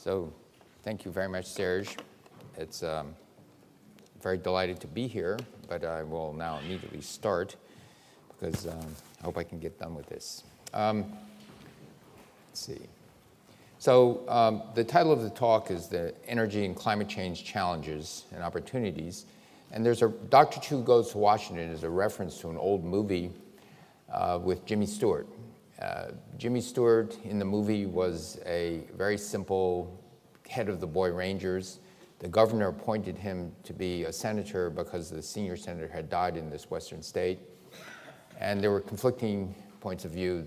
So thank you very much, Serge. It's very delighted to be here, but I will now immediately start because I hope I can get done with this. Let's see. So the title of the talk is the Energy and Climate Change Challenges and Opportunities. And there's Dr. Chu Goes to Washington is a reference to an old movie with Jimmy Stewart. Jimmy Stewart in the movie was a very simple head of the Boy Rangers. The governor appointed him to be a senator because the senior senator had died in this western state. And there were conflicting points of view.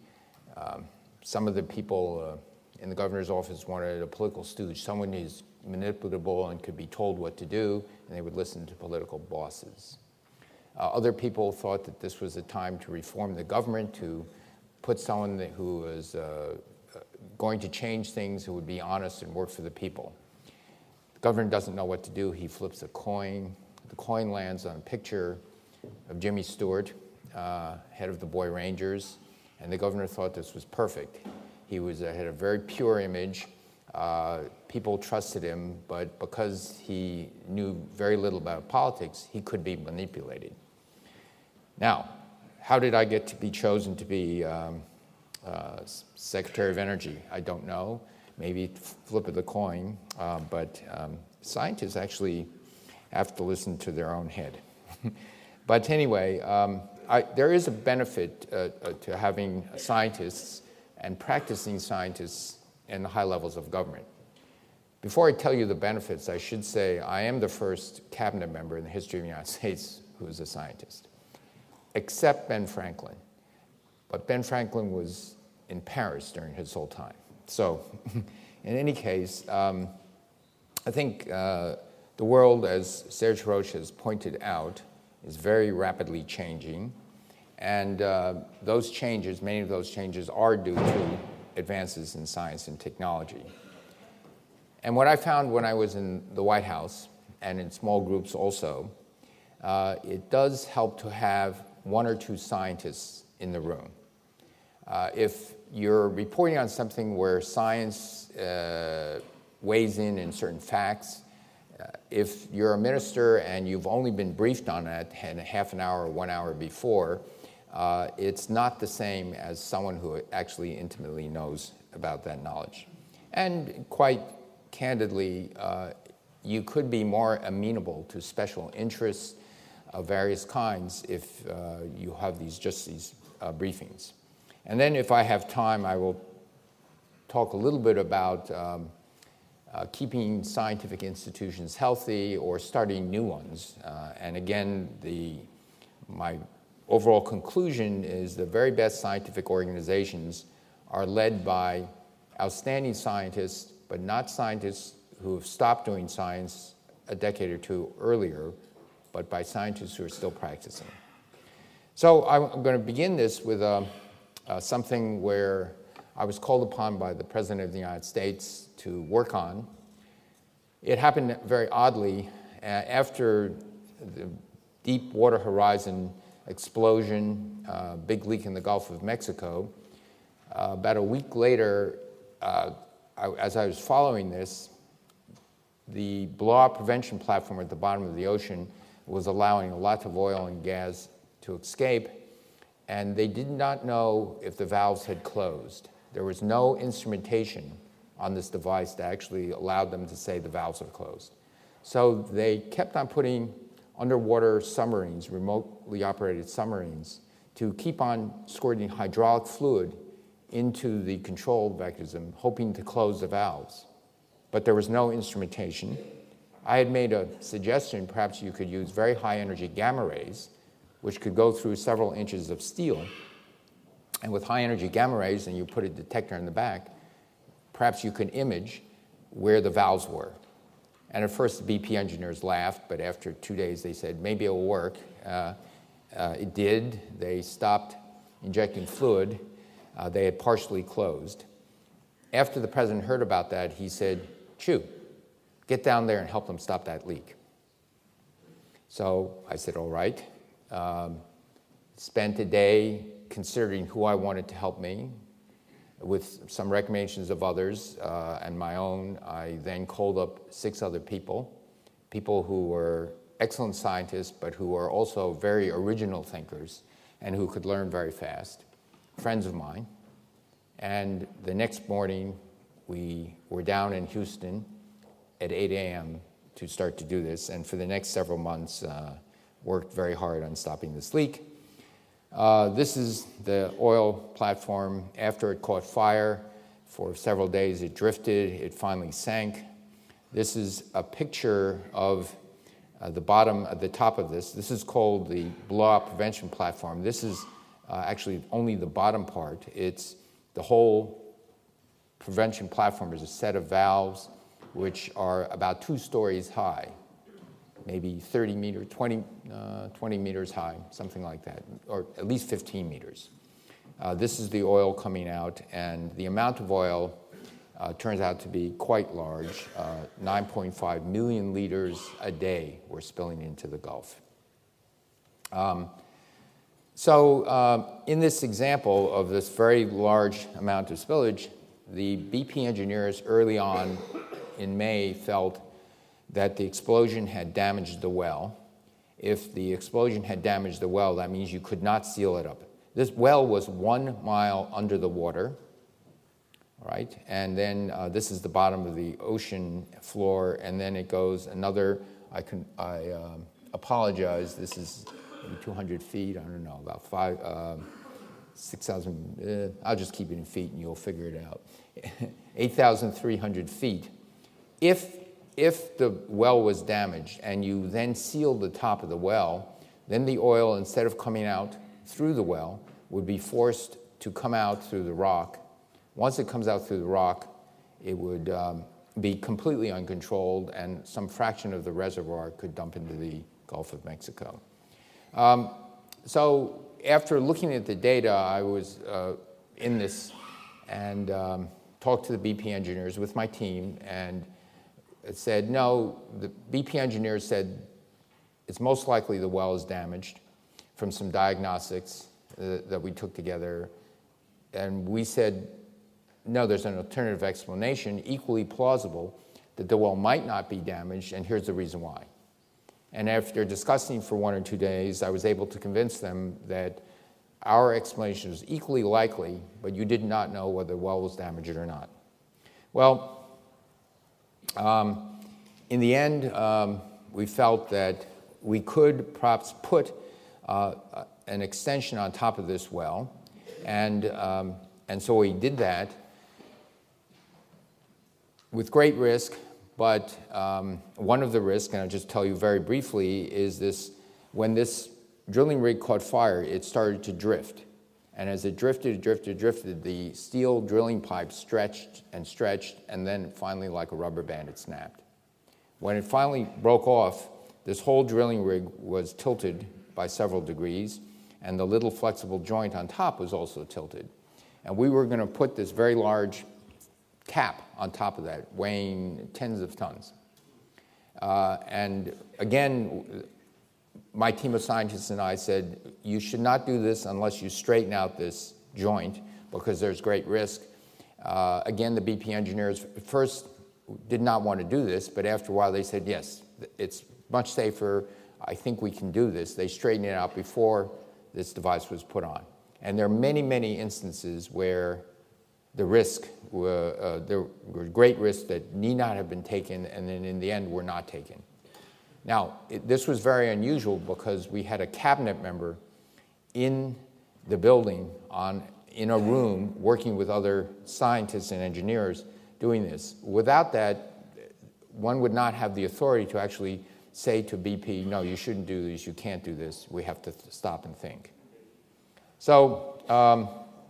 Some of the people in the governor's office wanted a political stooge, someone who's manipulable and could be told what to do, and they would listen to political bosses. Other people thought that this was a time to reform the government, to put someone who was going to change things, who would be honest and work for the people. The governor doesn't know what to do. He flips a coin. The coin lands on a picture of Jimmy Stewart, head of the Boy Rangers, and the governor thought this was perfect. He had a very pure image. People trusted him, but because he knew very little about politics, he could be manipulated. Now, how did I get to be chosen to be Secretary of Energy? I don't know. Maybe flip of the coin, but scientists actually have to listen to their own head. But anyway, there is a benefit to having scientists and practicing scientists in the high levels of government. Before I tell you the benefits, I should say I am the first cabinet member in the history of the United States who is a scientist, except Ben Franklin. But Ben Franklin was in Paris during his whole time. So in any case, I think the world, as Serge Haroche has pointed out, is very rapidly changing. And those changes, many of those changes are due to advances in science and technology. And what I found when I was in the White House, and in small groups also, it does help to have one or two scientists in the room. If you're reporting on something where science weighs in certain facts, if you're a minister and you've only been briefed on it in a half an hour or 1 hour before, it's not the same as someone who actually intimately knows about that knowledge. And quite candidly, you could be more amenable to special interests of various kinds if you have these briefings. And then if I have time, I will talk a little bit about keeping scientific institutions healthy or starting new ones. And again, my overall conclusion is the very best scientific organizations are led by outstanding scientists, but not scientists who have stopped doing science a decade or two earlier, but by scientists who are still practicing. So I'm going to begin this with something where I was called upon by the President of the United States to work on. It happened very oddly after the Deepwater Horizon explosion, big leak in the Gulf of Mexico. About a week later, as I was following this, the blowout prevention platform at the bottom of the ocean was allowing a lot of oil and gas to escape, and they did not know if the valves had closed. There was no instrumentation on this device that actually allowed them to say the valves are closed. So they kept on putting underwater submarines, remotely operated submarines, to keep on squirting hydraulic fluid into the control mechanism, hoping to close the valves. But there was no instrumentation. I had made a suggestion, perhaps you could use very high energy gamma rays, which could go through several inches of steel. And with high energy gamma rays, and you put a detector in the back, perhaps you could image where the valves were. And at first, the BP engineers laughed, but after 2 days, they said, maybe it will work. It did. They stopped injecting fluid. They had partially closed. After the president heard about that, he said, Chu, get down there and help them stop that leak. So I said, all right. Spent a day considering who I wanted to help me. with some recommendations of others and my own, I then called up 6 other people who were excellent scientists, but who were also very original thinkers and who could learn very fast, friends of mine. And the next morning, we were down in Houston at 8 a.m. to start to do this, and for the next several months, worked very hard on stopping this leak. This is the oil platform after it caught fire. For several days it drifted, it finally sank. This is a picture of the bottom, at the top of this. This is called the blowout prevention platform. This is actually only the bottom part. It's the whole prevention platform is a set of valves which are about 2 stories high, maybe 30 meters, 20 meters high, something like that, or at least 15 meters. This is the oil coming out, and the amount of oil turns out to be quite large. 9.5 million liters a day were spilling into the Gulf. In this example of this very large amount of spillage, the BP engineers early on in May felt that the explosion had damaged the well. If the explosion had damaged the well, that means you could not seal it up. This well was 1 mile under the water, right? And then this is the bottom of the ocean floor, and then it goes another, I apologize, this is maybe 200 feet, I don't know, about 6,000, I'll just keep it in feet and you'll figure it out. 8,300 feet. If the well was damaged and you then sealed the top of the well, then the oil, instead of coming out through the well, would be forced to come out through the rock. Once it comes out through the rock, it would be completely uncontrolled, and some fraction of the reservoir could dump into the Gulf of Mexico. So after looking at the data, I was in this and talked to the BP engineers with my team, and it said, no, the BP engineers said it's most likely the well is damaged from some diagnostics that we took together. And we said, no, there's an alternative explanation, equally plausible, that the well might not be damaged, and here's the reason why. And after discussing for 1 or 2 days, I was able to convince them that our explanation was equally likely, but you did not know whether the well was damaged or not. Well, in the end, we felt that we could perhaps put an extension on top of this well, and so we did that with great risk. But one of the risks, and I'll just tell you very briefly, is this: when this drilling rig caught fire, it started to drift. And as it drifted, the steel drilling pipe stretched, and then finally, like a rubber band, it snapped. When it finally broke off, this whole drilling rig was tilted by several degrees, and the little flexible joint on top was also tilted. And we were going to put this very large cap on top of that, weighing tens of tons. And again, my team of scientists and I said, you should not do this unless you straighten out this joint, because there's great risk. Again, the BP engineers first did not want to do this, but after a while they said, yes, it's much safer. I think we can do this. They straightened it out before this device was put on. And there are many, many instances where there were great risks that need not have been taken, and then in the end were not taken. Now, this was very unusual because we had a cabinet member in the building in a room working with other scientists and engineers doing this. Without that, one would not have the authority to actually say to BP, no, you shouldn't do this, you can't do this, we have to stop and think. So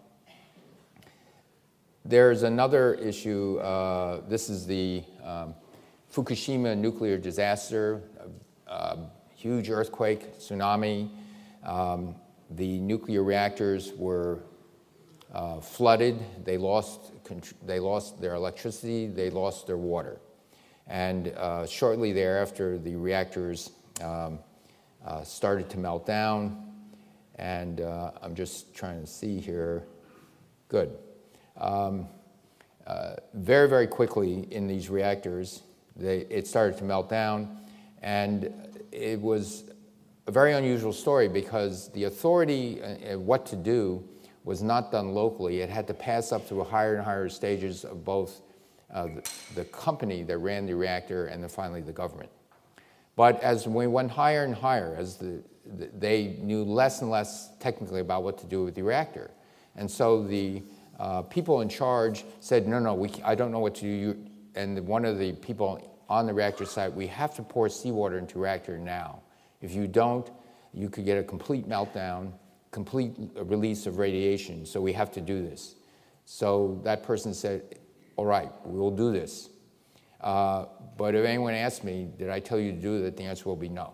there's another issue. This is the Fukushima nuclear disaster, huge earthquake, tsunami. The nuclear reactors were flooded. They lost their electricity. They lost their water. And shortly thereafter, the reactors started to melt down. And I'm just trying to see here. Good. Very, very quickly in these reactors, it started to melt down, and it was a very unusual story because the authority what to do was not done locally. It had to pass up through higher and higher stages of both the company that ran the reactor and then finally the government. But as we went higher and higher, as they knew less and less technically about what to do with the reactor. And so the people in charge said, no, I don't know what to do. And one of the people on the reactor site, we have to pour seawater into the reactor now. If you don't, you could get a complete meltdown, complete release of radiation, so we have to do this. So that person said, all right, we will do this. But if anyone asks me, did I tell you to do that, the answer will be no.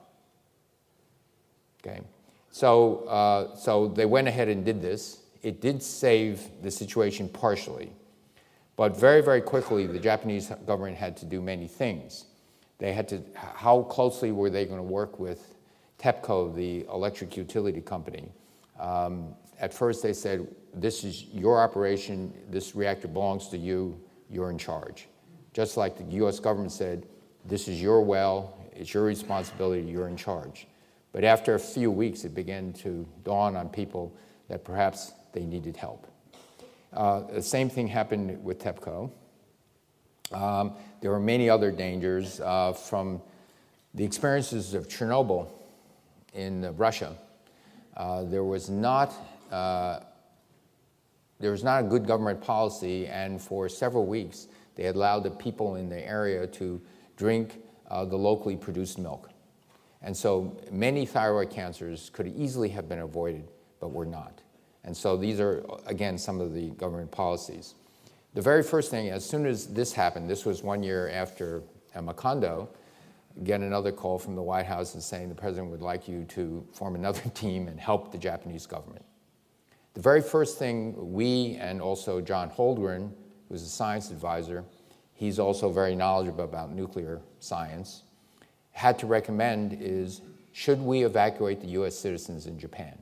Okay? So they went ahead and did this. It did save the situation partially. But very, very quickly, the Japanese government had to do many things. They had to, how closely were they going to work with TEPCO, the electric utility company? At first they said, this is your operation, this reactor belongs to you, you're in charge. Just like the US government said, this is your well, it's your responsibility, you're in charge. But after a few weeks, it began to dawn on people that perhaps they needed help. The same thing happened with TEPCO. There were many other dangers from the experiences of Chernobyl in Russia. There was not a good government policy, and for several weeks they allowed the people in the area to drink the locally produced milk. And so many thyroid cancers could easily have been avoided, but were not. And so these are, again, some of the government policies. The very first thing, as soon as this happened, this was 1 year after Macondo, get another call from the White House and saying the president would like you to form another team and help the Japanese government. The very first thing we, and also John Holdren, who's a science advisor, he's also very knowledgeable about nuclear science, had to recommend is, should we evacuate the US citizens in Japan?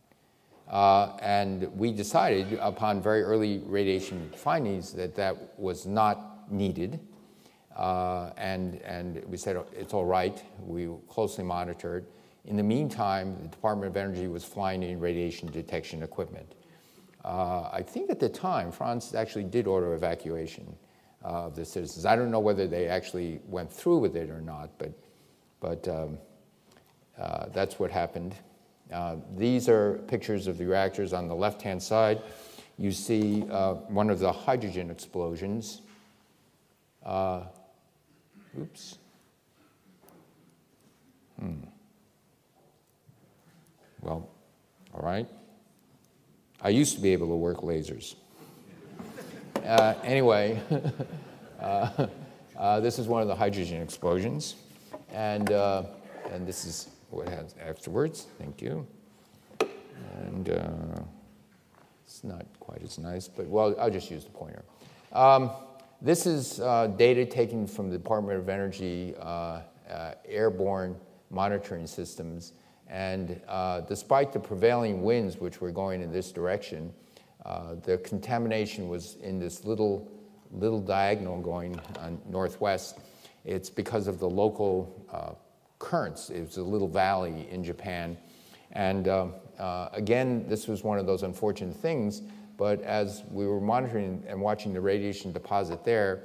And we decided upon very early radiation findings that that was not needed. And we said, it's all right. We closely monitored. In the meantime, the Department of Energy was flying in radiation detection equipment. I think at the time, France actually did order evacuation of the citizens. I don't know whether they actually went through with it or not, but that's what happened. These are pictures of the reactors. On the left-hand side, you see one of the hydrogen explosions. Oops. Well, all right. I used to be able to work lasers. Anyway, this is one of the hydrogen explosions, and this is what happens afterwards. Thank you. And it's not quite as nice, but well, I'll just use the pointer. This is data taken from the Department of Energy airborne monitoring systems. And despite the prevailing winds, which were going in this direction, the contamination was in this little diagonal going northwest. It's because of the local currents. It was a little valley in Japan. And again, this was one of those unfortunate things. But as we were monitoring and watching the radiation deposit there,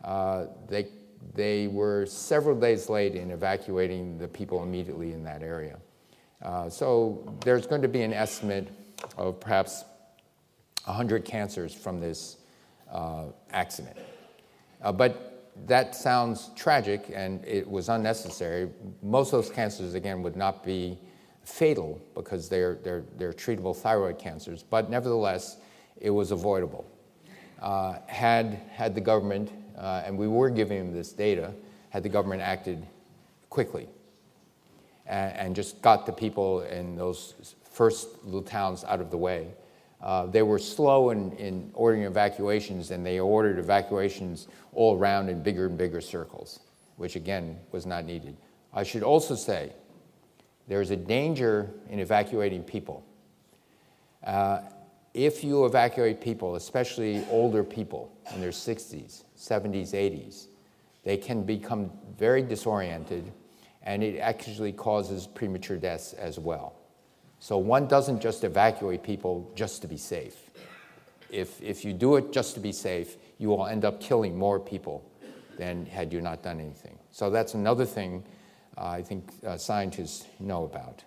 they were several days late in evacuating the people immediately in that area. So there's going to be an estimate of perhaps 100 cancers from this accident. But that sounds tragic, and it was unnecessary. Most of those cancers, again, would not be fatal because they're treatable thyroid cancers. But nevertheless, it was avoidable. Had the government, and we were giving them this data, had the government acted quickly and just got the people in those first little towns out of the way. They were slow in ordering evacuations, and they ordered evacuations all around in bigger and bigger circles, which again was not needed. I should also say there's a danger in evacuating people. if you evacuate people, especially older people in their 60s, 70s, 80s, they can become very disoriented, and it actually causes premature deaths as well. So one doesn't just evacuate people just to be safe. If you do it just to be safe, you will end up killing more people than had you not done anything. So that's another thing I think scientists know about.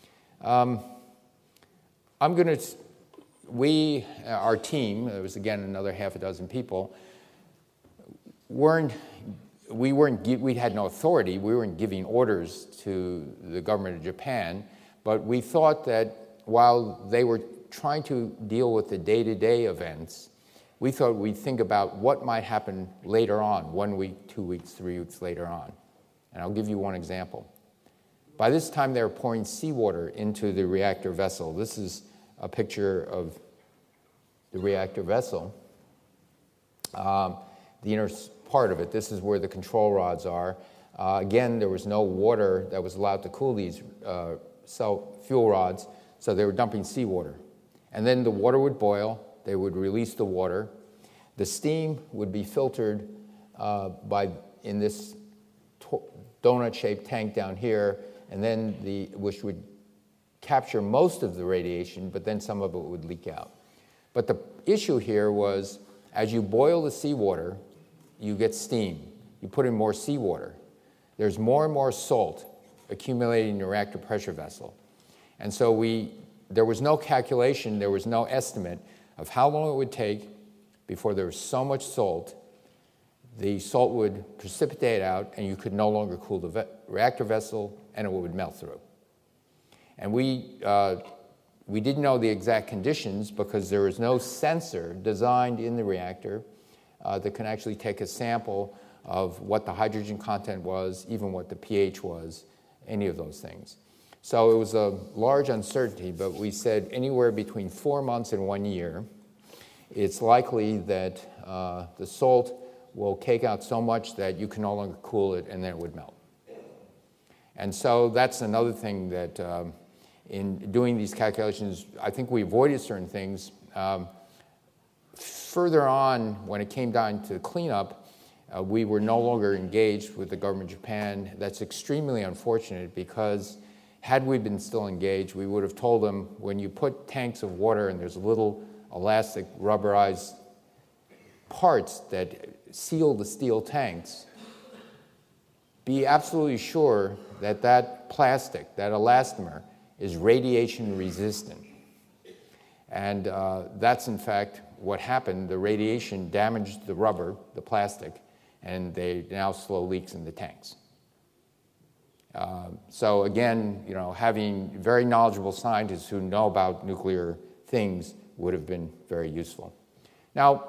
Our team, there was again another half a dozen people, we had no authority, we weren't giving orders to the government of Japan, but we thought that while they were trying to deal with the day-to-day events, we thought we'd think about what might happen later on, 1 week, 2 weeks, 3 weeks later on. And I'll give you one example. By this time, they were pouring seawater into the reactor vessel. This is a picture of the reactor vessel. The inner part of it, this is where the control rods are. Again, there was no water that was allowed to cool these fuel rods, so they were dumping seawater. And then the water would boil, they would release the water. The steam would be filtered in this donut-shaped tank down here, and then which would capture most of the radiation, but then some of it would leak out. But the issue here was, as you boil the seawater, you get steam. You put in more seawater. There's more and more salt accumulating in the reactor pressure vessel. And so there was no calculation, there was no estimate of how long it would take before there was so much salt, the salt would precipitate out and you could no longer cool the reactor vessel and it would melt through. And we didn't know the exact conditions because there was no sensor designed in the reactor that can actually take a sample of what the hydrogen content was, even what the pH was, any of those things. So it was a large uncertainty, but we said anywhere between 4 months and 1 year, it's likely that the salt will cake out so much that you can no longer cool it and then it would melt. And so that's another thing that in doing these calculations, I think we avoided certain things. Further on, when it came down to cleanup, we were no longer engaged with the government of Japan. That's extremely unfortunate because had we been still engaged, we would have told them when you put tanks of water and there's little elastic rubberized parts that seal the steel tanks, be absolutely sure that that plastic, that elastomer, is radiation resistant. And that's in fact what happened. The radiation damaged the rubber, the plastic, and they now slow leaks in the tanks. So again, having very knowledgeable scientists who know about nuclear things would have been very useful. Now,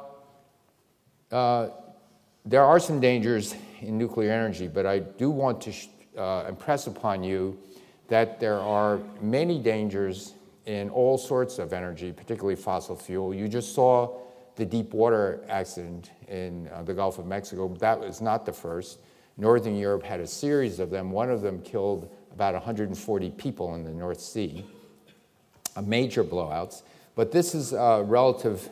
there are some dangers in nuclear energy, but I do want to impress upon you that there are many dangers in all sorts of energy, particularly fossil fuel. You just saw the deep water accident in the Gulf of Mexico. That was not the first. Northern Europe had a series of them. One of them killed about 140 people in the North Sea, major blowouts. But this is relative.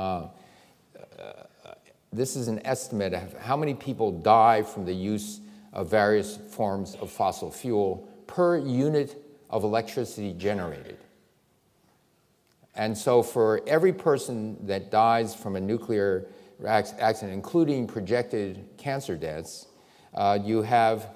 This is an estimate of how many people die from the use of various forms of fossil fuel per unit of electricity generated. And so for every person that dies from a nuclear accident, including projected cancer deaths, you have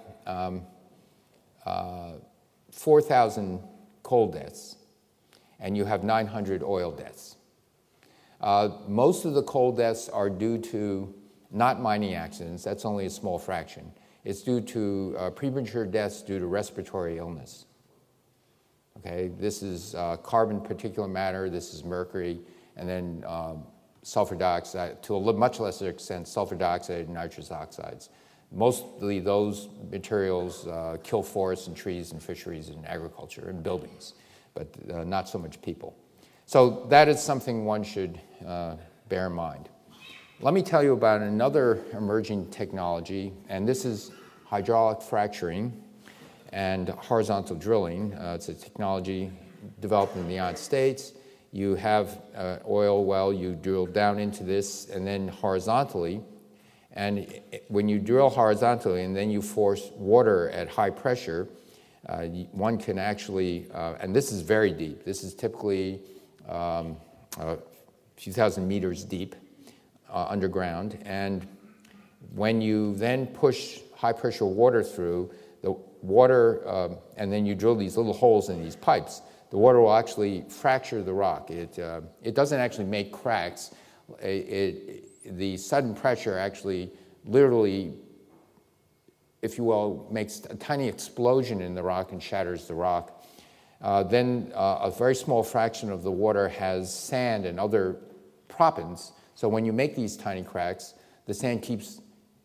4,000 coal deaths, and you have 900 oil deaths. Most of the coal deaths are due to not mining accidents. That's only a small fraction. It's due to premature deaths due to respiratory illness. Okay, this is carbon particulate matter, this is mercury, and then sulfur dioxide, to a much lesser extent, sulfur dioxide and nitrous oxides. Mostly those materials kill forests and trees and fisheries and agriculture and buildings, but not so much people. So that is something one should bear in mind. Let me tell you about another emerging technology, and this is hydraulic fracturing and horizontal drilling. It's a technology developed in the United States. you have oil well, you drill down into this, and then horizontally. And when you drill horizontally and then you force water at high pressure, one can actually, and this is very deep. This is typically a few thousand meters deep underground. And when you then push high pressure water through, the water, and then you drill these little holes in these pipes, the water will actually fracture the rock. It doesn't actually make cracks. The sudden pressure actually literally, if you will, makes a tiny explosion in the rock and shatters the rock. Then a very small fraction of the water has sand and other proppants. So when you make these tiny cracks, the sand keeps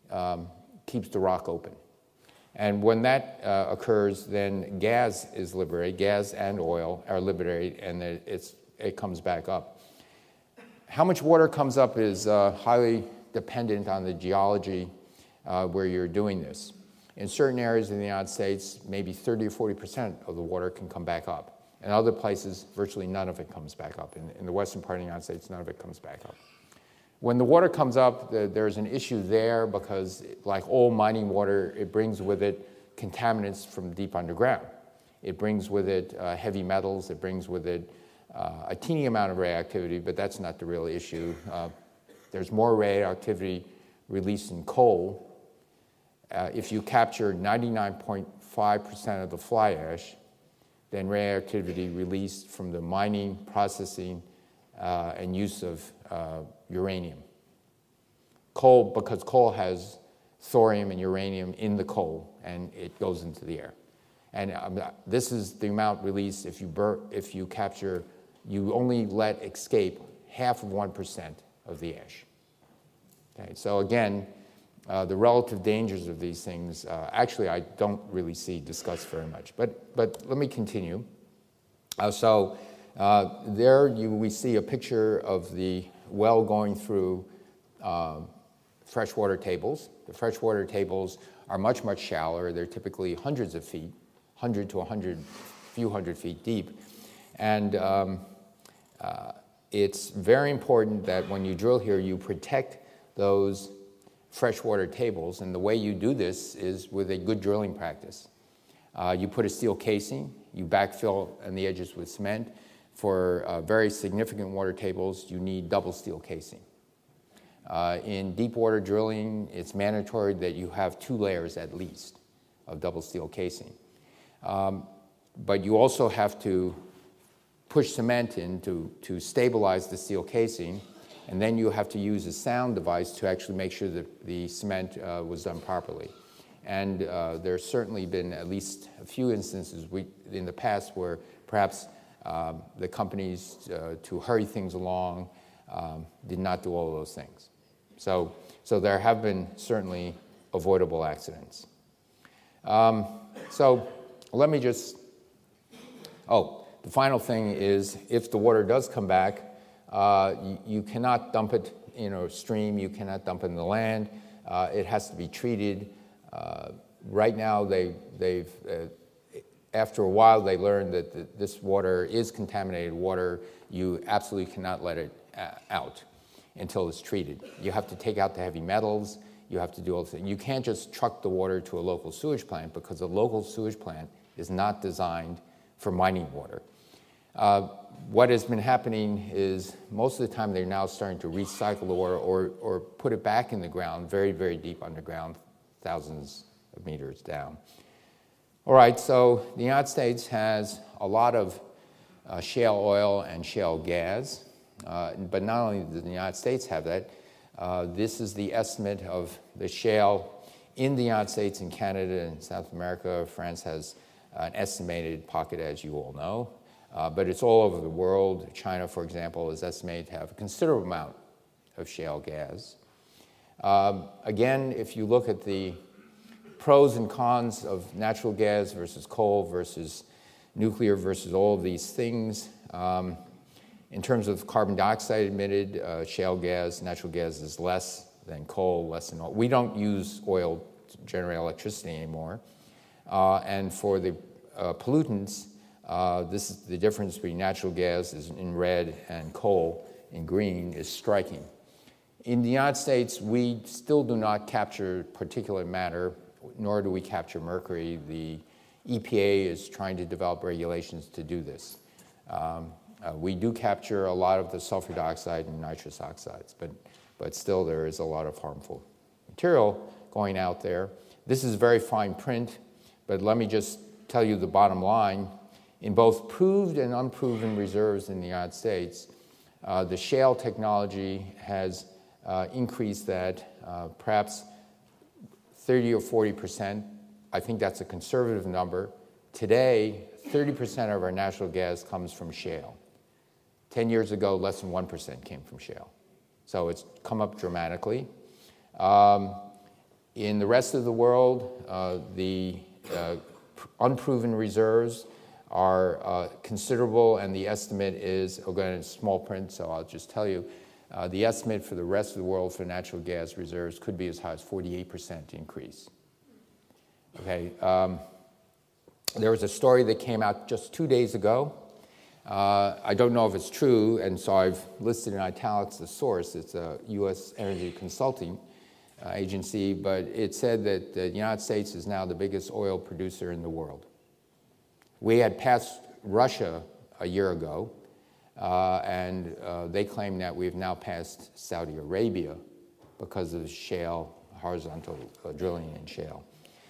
the rock open. And when that occurs, then gas is liberated, gas and oil are liberated, and it comes back up. How much water comes up is highly dependent on the geology where you're doing this. In certain areas in the United States, maybe 30 or 40% of the water can come back up. In other places, virtually none of it comes back up. In the western part of the United States, none of it comes back up. When the water comes up, there's an issue there because, like all mining water, it brings with it contaminants from deep underground. It brings with it heavy metals. It brings with it a teeny amount of radioactivity, but that's not the real issue. There's more radioactivity released in coal. If you capture 99.5% of the fly ash, then radioactivity released from the mining, processing, and use of uranium. Coal, because coal has thorium and uranium in the coal, and it goes into the air. And this is the amount released if you capture, you only let escape half of 1% of the ash. Okay, so again, the relative dangers of these things, actually I don't really see discussed very much. But let me continue. There we see a picture of the well going through freshwater tables. The freshwater tables are much, much shallower. They're typically hundreds of feet, 100 to 100, few hundred feet deep. And it's very important that when you drill here, you protect those freshwater tables. And the way you do this is with a good drilling practice. You put a steel casing, you backfill on the edges with cement. For very significant water tables, you need double steel casing. In deep water drilling, it's mandatory that you have 2 layers at least of double steel casing. But you also have to push cement in to stabilize the steel casing, and then you have to use a sound device to actually make sure that the cement was done properly. And there's certainly been at least a few instances in the past where perhaps the companies, to hurry things along, did not do all of those things. So there have been certainly avoidable accidents. So let me just, the final thing is if the water does come back, you cannot dump it in a stream, you cannot dump it in the land. It has to be treated. Right now, they've after a while, they learned that this water is contaminated water. You absolutely cannot let it out until it's treated. You have to take out the heavy metals. You have to do all the things. You can't just truck the water to a local sewage plant because a local sewage plant is not designed for mining water. What has been happening is most of the time they're now starting to recycle the water or put it back in the ground, very, very deep underground, thousands of meters down. All right, so the United States has a lot of shale oil and shale gas, but not only does the United States have that, this is the estimate of the shale in the United States and Canada and South America. France has an estimated pocket, as you all know, but it's all over the world. China, for example, is estimated to have a considerable amount of shale gas. Again, if you look at the pros and cons of natural gas versus coal versus nuclear versus all of these things, in terms of carbon dioxide emitted, shale gas, natural gas is less than coal, less than oil. We don't use oil to generate electricity anymore. And for the pollutants, This is the difference between natural gas is in red and coal in green is striking. In the United States, we still do not capture particulate matter, nor do we capture mercury. The EPA is trying to develop regulations to do this. We do capture a lot of the sulfur dioxide and nitrous oxides, but still there is a lot of harmful material going out there. This is very fine print, but let me just tell you the bottom line. In both proved and unproven reserves in the United States, the shale technology has increased that perhaps 30 or 40%. I think that's a conservative number. Today, 30% of our natural gas comes from shale. 10 years ago, less than 1% came from shale. So it's come up dramatically. In the rest of the world, the unproven reserves are considerable, and the estimate is, again, it's small print, so I'll just tell you, the estimate for the rest of the world for natural gas reserves could be as high as 48% increase. Okay, there was a story that came out just 2 days ago. I don't know if it's true, and so I've listed in italics the source. It's a U.S. Energy Consulting Agency, but it said that the United States is now the biggest oil producer in the world. We had passed Russia a year ago, and they claim that we've now passed Saudi Arabia because of shale, horizontal drilling in shale.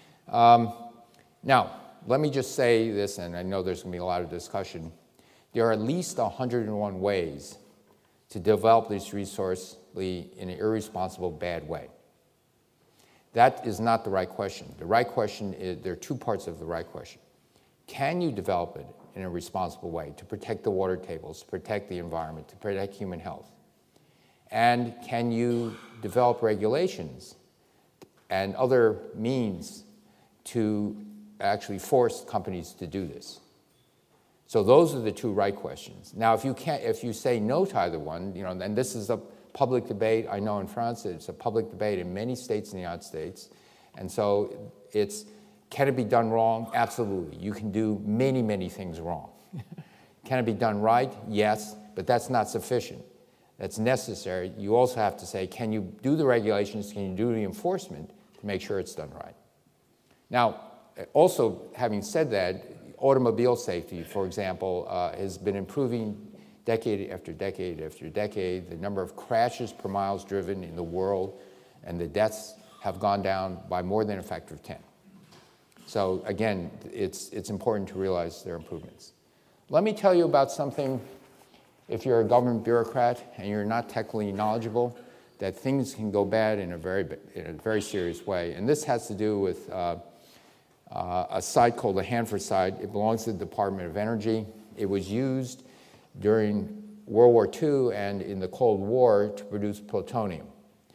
Now, let me just say this, and I know there's going to be a lot of discussion. There are at least 101 ways to develop this resource in an irresponsible, bad way. That is not the right question. The right question is, there are two parts of the right question. Can you develop it in a responsible way to protect the water tables, to protect the environment, to protect human health? And can you develop regulations and other means to actually force companies to do this? So those are the two right questions. Now, if you say no to either one, and this is a public debate. I know in France it's a public debate in many states in the United States, and so can it be done wrong? Absolutely. You can do many, many things wrong. Can it be done right? Yes, but that's not sufficient. That's necessary. You also have to say, can you do the regulations? Can you do the enforcement to make sure it's done right? Now, also, having said that, automobile safety, for example, has been improving decade after decade after decade. The number of crashes per miles driven in the world and the deaths have gone down by more than a factor of 10. So again, it's important to realize there are improvements. Let me tell you about something, if you're a government bureaucrat and you're not technically knowledgeable, that things can go bad in a very serious way. And this has to do with a site called the Hanford site. It belongs to the Department of Energy. It was used during World War II and in the Cold War to produce plutonium.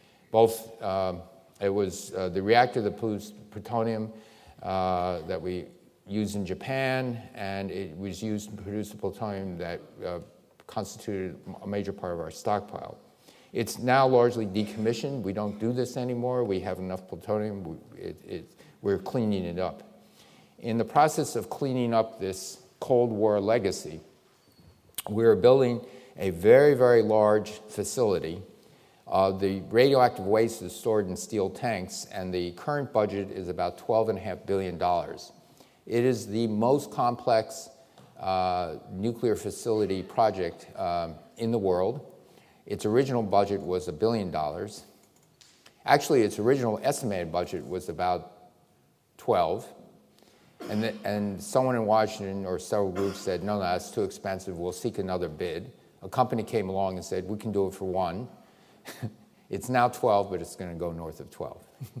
It was the reactor that produced plutonium that we use in Japan, and it was used to produce the plutonium that constituted a major part of our stockpile. It's now largely decommissioned. We don't do this anymore. We have enough plutonium. We're cleaning it up. In the process of cleaning up this Cold War legacy, we're building a very, very large facility. The radioactive waste is stored in steel tanks, and the current budget is about $12.5 billion. It is the most complex nuclear facility project in the world. Its original budget was $1 billion. Actually, its original estimated budget was about 12. And someone in Washington or several groups said, no, that's too expensive. We'll seek another bid. A company came along and said, we can do it for 1. It's now 12, but it's going to go north of 12.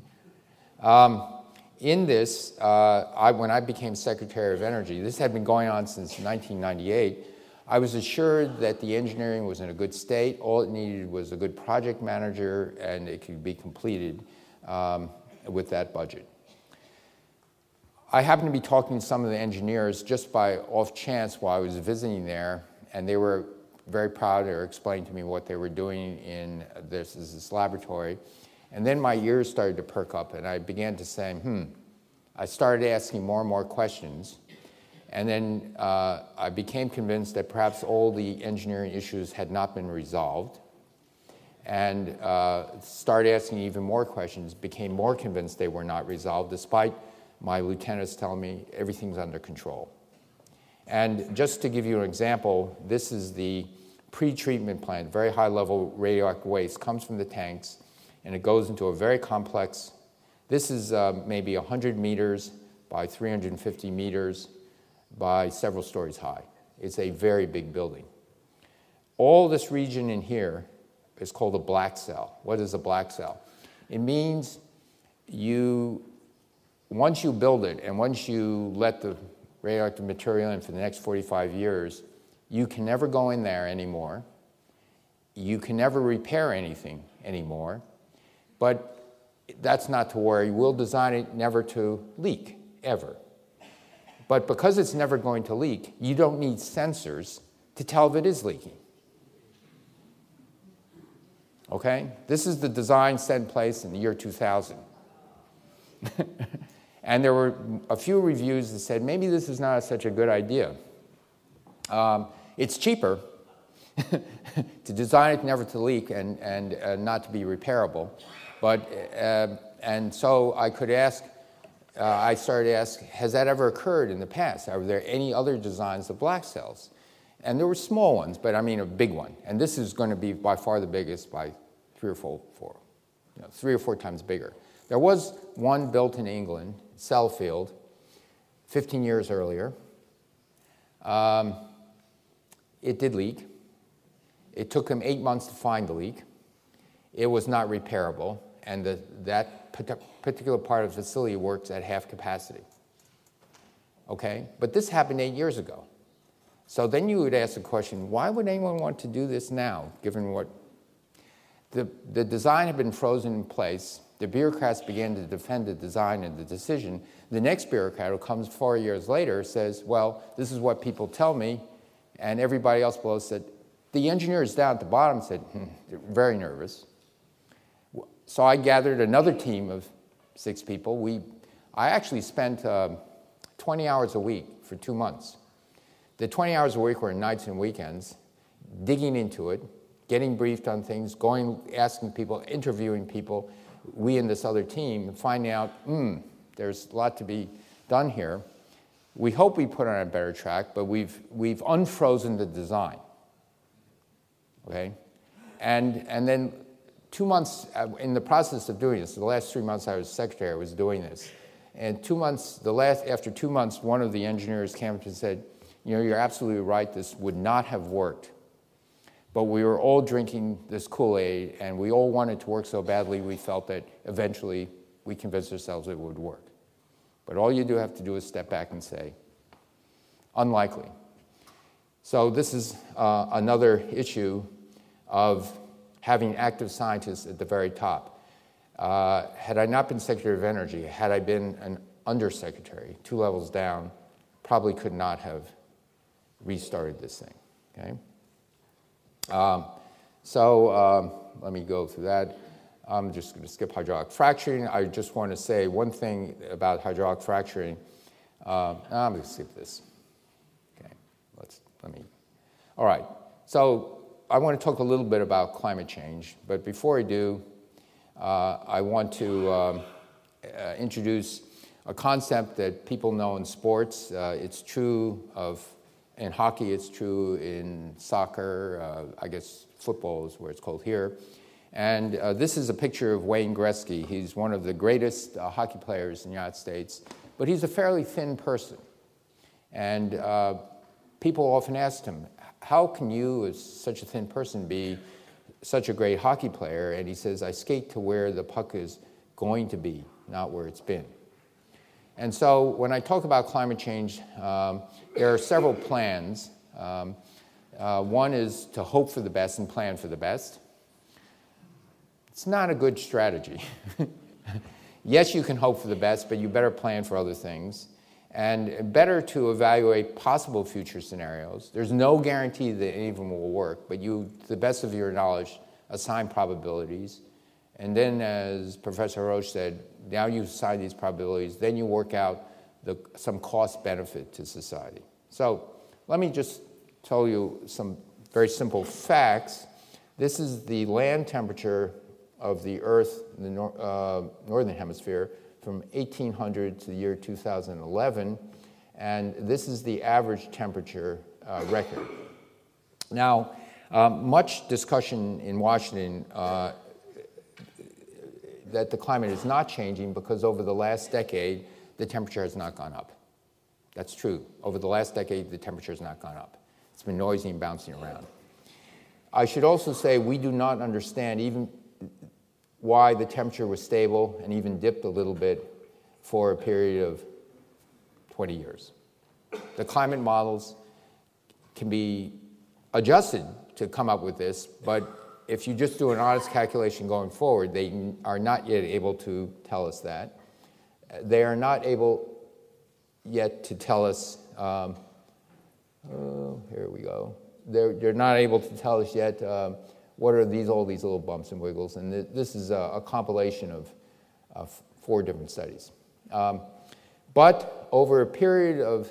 In this, when I became Secretary of Energy, this had been going on since 1998, I was assured that the engineering was in a good state. All it needed was a good project manager, and it could be completed with that budget. I happened to be talking to some of the engineers just by off chance while I was visiting there, and they were very proud. They were explaining to me what they were doing in this laboratory. And then my ears started to perk up, and I began to say, I started asking more and more questions. And then I became convinced that perhaps all the engineering issues had not been resolved, and started asking even more questions, became more convinced they were not resolved, despite my lieutenants telling me everything's under control. And just to give you an example, this is the pre-treatment plant. Very high-level radioactive waste comes from the tanks, and it goes into a very complex, this is maybe 100 meters by 350 meters by several stories high. It's a very big building. All this region in here is called a black cell. What is a black cell? It means once you build it and once you let the radioactive material in for the next 45 years, you can never go in there anymore. You can never repair anything anymore. But that's not to worry. We'll design it never to leak, ever. But because it's never going to leak, you don't need sensors to tell if it is leaking. Okay? This is the design set in place in the year 2000. And there were a few reviews that said, maybe this is not such a good idea. It's cheaper to design it never to leak and not to be repairable. But, and so I could ask, I started to ask, has that ever occurred in the past? Are there any other designs of black cells? And there were small ones, but I mean a big one. And this is going to be by far the biggest by three or four times bigger. There was one built in England, Sellafield, 15 years earlier. It did leak. It took them 8 months to find the leak. It was not repairable, and that particular part of the facility works at half capacity. Okay? But this happened 8 years ago. So then you would ask the question, why would anyone want to do this now, given what the design had been frozen in place? The bureaucrats began to defend the design and the decision. The next bureaucrat, who comes 4 years later, says, well, this is what people tell me, and everybody else below said, the engineers down at the bottom said, they're very nervous. So I gathered another team of 6 people. I actually spent 20 hours a week for 2 months. The 20 hours a week were nights and weekends, digging into it, getting briefed on things, going, asking people, interviewing people, we and this other team, finding out, there's a lot to be done here. We hope we put on a better track, but we've unfrozen the design. Okay? And then 2 months, in the process of doing this, the last 3 months I was secretary, I was doing this. And 2 months, after 2 months, one of the engineers came up and said, you're absolutely right, this would not have worked. But we were all drinking this Kool-Aid, and we all wanted to work so badly, we felt that eventually we convinced ourselves it would work. But all you do have to do is step back and say, unlikely. So this is another issue of having active scientists at the very top. Had I not been Secretary of Energy, had I been an undersecretary, 2 levels down, probably could not have restarted this thing. Okay? Let me go through that. I'm just going to skip hydraulic fracturing. I just want to say one thing about hydraulic fracturing. I'm going to skip this. Okay, all right, so I want to talk a little bit about climate change, but before I do, I want to introduce a concept that people know in sports. It's true in hockey, it's true in soccer, I guess football is where it's called here. And this is a picture of Wayne Gretzky. He's one of the greatest hockey players in the United States, but he's a fairly thin person. And people often ask him, how can you, as such a thin person, be such a great hockey player? And he says, I skate to where the puck is going to be, not where it's been. And so when I talk about climate change, there are several plans. One is to hope for the best and plan for the best. It's not a good strategy. Yes, you can hope for the best, but you better plan for other things. And better to evaluate possible future scenarios. There's no guarantee that any of them will work, but you, to the best of your knowledge, assign probabilities. And then, as Professor Roche said, now you assign these probabilities, then you work out some cost benefit to society. So let me just tell you some very simple facts. This is the land temperature of the Earth in the northern hemisphere from 1800 to the year 2011, and this is the average temperature record. Now, much discussion in Washington that the climate is not changing because over the last decade, the temperature has not gone up. That's true. Over the last decade, the temperature has not gone up. It's been noisy and bouncing around. I should also say we do not understand even why the temperature was stable and even dipped a little bit for a period of 20 years. The climate models can be adjusted to come up with this, but if you just do an honest calculation going forward, they are not yet able to tell us that. They are not able yet to tell us, here we go. They're not able to tell us yet what are all these little bumps and wiggles, and this is a compilation of 4 different studies. But over a period of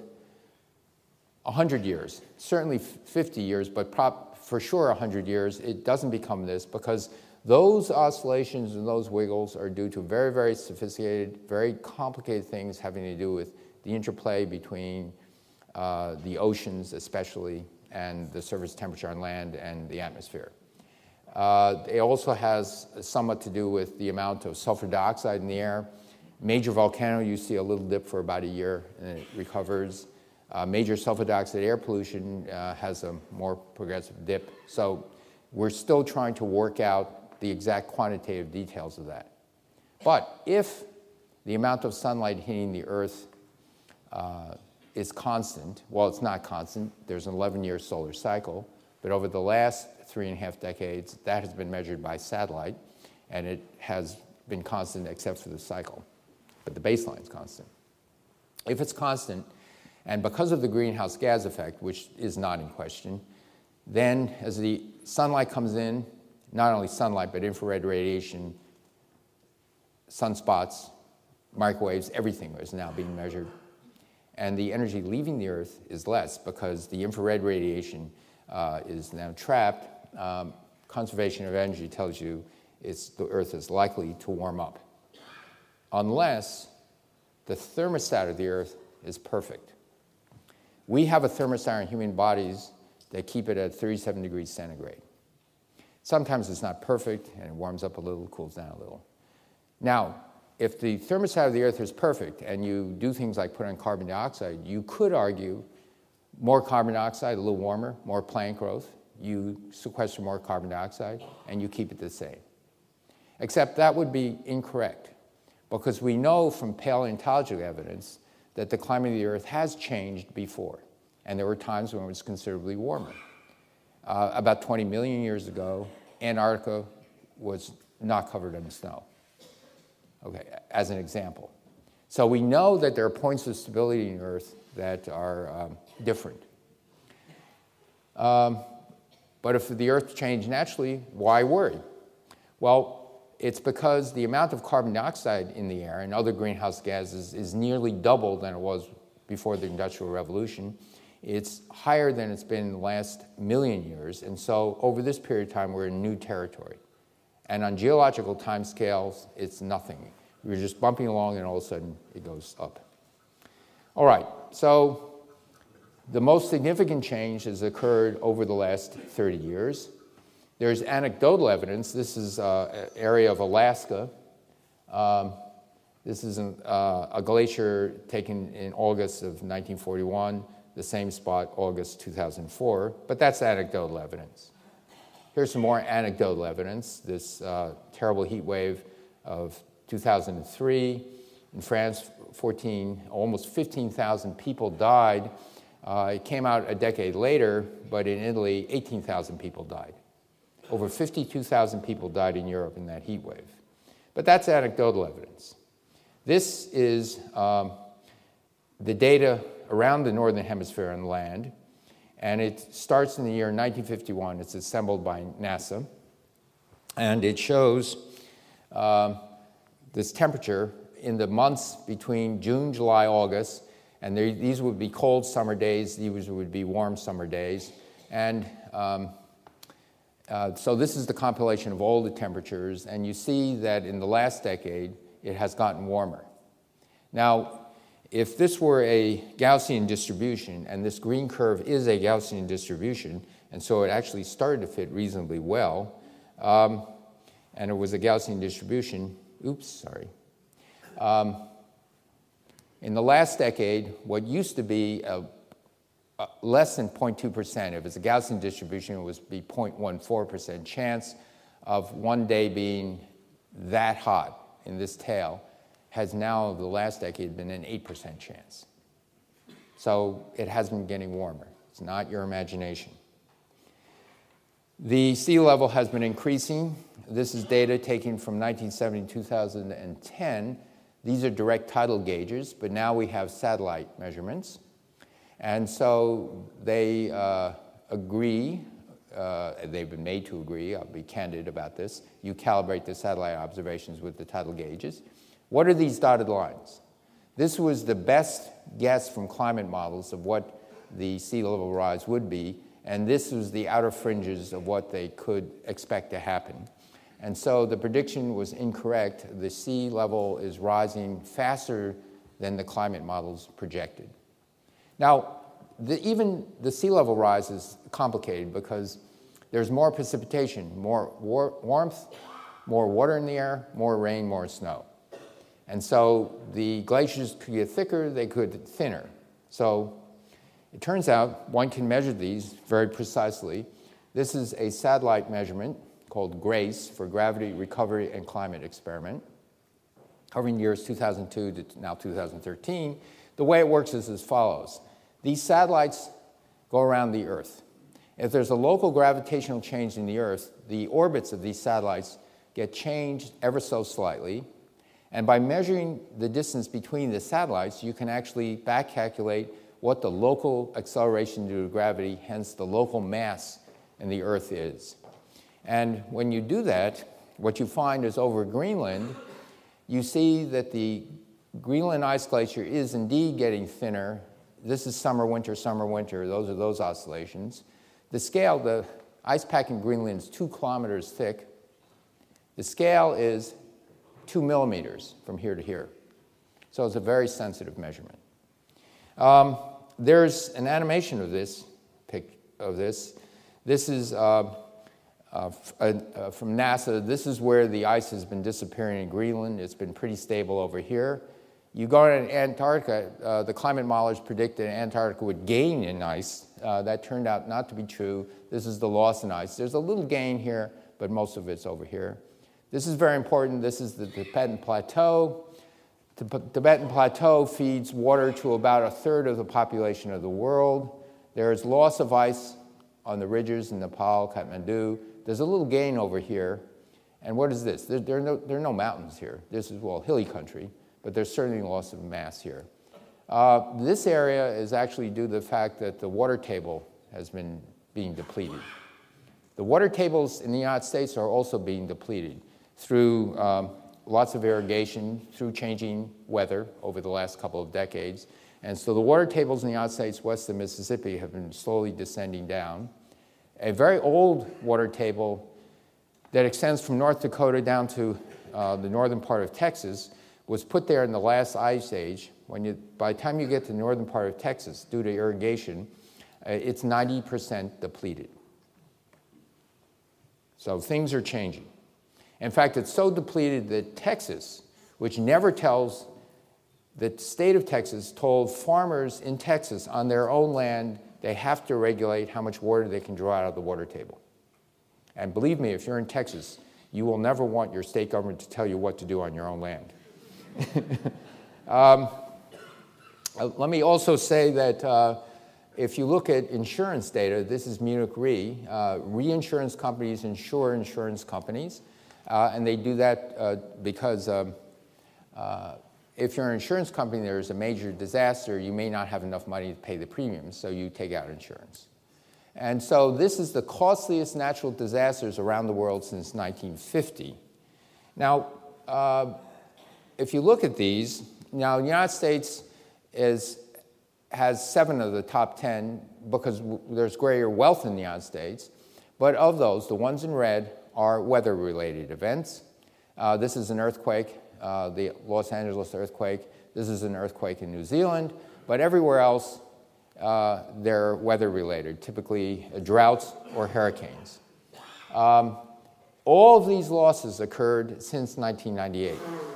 100 years, certainly 50 years, but for sure 100 years, it doesn't become this because those oscillations and those wiggles are due to very, very sophisticated, very complicated things having to do with the interplay between the oceans especially and the surface temperature on land and the atmosphere. It also has somewhat to do with the amount of sulfur dioxide in the air. Major volcano, you see a little dip for about a year and it recovers. Major sulfur dioxide air pollution has a more progressive dip. So we're still trying to work out the exact quantitative details of that. But if the amount of sunlight hitting the Earth is constant, well, it's not constant. There's an 11-year solar cycle. But over the last 3.5 decades, that has been measured by satellite, and it has been constant except for the cycle. But the baseline is constant. If it's constant, and because of the greenhouse gas effect, which is not in question, then as the sunlight comes in, not only sunlight, but infrared radiation, sunspots, microwaves, everything is now being measured. And the energy leaving the Earth is less because the infrared radiation is now trapped. Conservation of energy tells you the Earth is likely to warm up unless the thermostat of the Earth is perfect. We have a thermostat in human bodies that keep it at 37 degrees centigrade. Sometimes it's not perfect, and it warms up a little, cools down a little. Now, if the thermostat of the Earth is perfect, and you do things like put on carbon dioxide, you could argue more carbon dioxide, a little warmer, more plant growth, you sequester more carbon dioxide, and you keep it the same. Except that would be incorrect, because we know from paleontological evidence that the climate of the Earth has changed before, and there were times when it was considerably warmer. About 20 million years ago, Antarctica was not covered in snow, okay, as an example. So we know that there are points of stability in the Earth that are different. But if the Earth changed naturally, why worry? Well, it's because the amount of carbon dioxide in the air and other greenhouse gases is nearly double than it was before the Industrial Revolution. It's higher than it's been in the last million years, and so over this period of time, we're in new territory. And on geological timescales, it's nothing. We're just bumping along, and all of a sudden, it goes up. All right, so the most significant change has occurred over the last 30 years. There's anecdotal evidence. This is an area of Alaska. This is a glacier taken in August of 1941, the same spot, August 2004, but that's anecdotal evidence. Here's some more anecdotal evidence. This terrible heat wave of 2003 in France, almost 15,000 people died. It came out a decade later, but in Italy, 18,000 people died. Over 52,000 people died in Europe in that heat wave. But that's anecdotal evidence. This is the data around the northern hemisphere on land, and it starts in the year 1951. It's assembled by NASA, and it shows this temperature in the months between June, July, August, and these would be cold summer days, these would be warm summer days. And so this is the compilation of all the temperatures, and you see that in the last decade, it has gotten warmer. Now, if this were a Gaussian distribution, and this green curve is a Gaussian distribution, and so it actually started to fit reasonably well, and it was a Gaussian distribution, in the last decade, what used to be less than 0.2%, if it's a Gaussian distribution, it would be 0.14% chance of one day being that hot in this tail, has now, over the last decade, been an 8% chance. So it has been getting warmer. It's not your imagination. The sea level has been increasing. This is data taken from 1970 to 2010. These are direct tidal gauges, but now we have satellite measurements. And so they agree, they've been made to agree, I'll be candid about this. You calibrate the satellite observations with the tidal gauges. What are these dotted lines? This was the best guess from climate models of what the sea level rise would be, and this was the outer fringes of what they could expect to happen. And so the prediction was incorrect. The sea level is rising faster than the climate models projected. Now, even the sea level rise is complicated because there's more precipitation, more warmth, more water in the air, more rain, more snow. And so the glaciers could get thicker, they could get thinner. So it turns out one can measure these very precisely. This is a satellite measurement called GRACE, for Gravity Recovery and Climate Experiment, covering years 2002 to now 2013. The way it works is as follows. These satellites go around the Earth. If there's a local gravitational change in the Earth, the orbits of these satellites get changed ever so slightly. And by measuring the distance between the satellites, you can actually back calculate what the local acceleration due to gravity, hence the local mass in the Earth is. And when you do that, what you find is over Greenland, you see that the Greenland ice glacier is indeed getting thinner. This is summer, winter, those are those oscillations. The scale, the ice pack in Greenland is 2 kilometers thick. The scale is 2 millimeters from here to here. So it's a very sensitive measurement. There's an animation of this. This is from NASA. This is where the ice has been disappearing in Greenland. It's been pretty stable over here. You go to Antarctica, the climate modelers predicted Antarctica would gain in ice. That turned out not to be true. This is the loss in ice. There's a little gain here, but most of it's over here. This is very important. This is the Tibetan Plateau. The Tibetan Plateau feeds water to about 1/3 of the population of the world. There is loss of ice on the ridges in Nepal, Kathmandu. There's a little gain over here. And what is this? There are no mountains here. This is, well, hilly country, but there's certainly loss of mass here. This area is actually due to the fact that the water table has been being depleted. The water tables in the United States are also being depleted through lots of irrigation, through changing weather over the last couple of decades. And so the water tables in the United States west of Mississippi have been slowly descending down. A very old water table that extends from North Dakota down to the northern part of Texas was put there in the last ice age. By the time you get to the northern part of Texas, due to irrigation, it's 90% depleted. So things are changing. In fact, it's so depleted that Texas, which never tells, the state of Texas told farmers in Texas on their own land they have to regulate how much water they can draw out of the water table. And believe me, if you're in Texas, you will never want your state government to tell you what to do on your own land. Let me also say that if you look at insurance data, this is Munich Re. Reinsurance companies insure insurance companies. And they do that because if you're an insurance company, there's a major disaster, you may not have enough money to pay the premiums, so you take out insurance. And so this is the costliest natural disasters around the world since 1950. Now, if you look at these, now the United States has 7 of the top 10 because there's greater wealth in the United States. But of those, the ones in red are weather-related events. This is an earthquake, the Los Angeles earthquake. This is an earthquake in New Zealand. But everywhere else, they're weather-related, typically droughts or hurricanes. All of these losses occurred since 1998.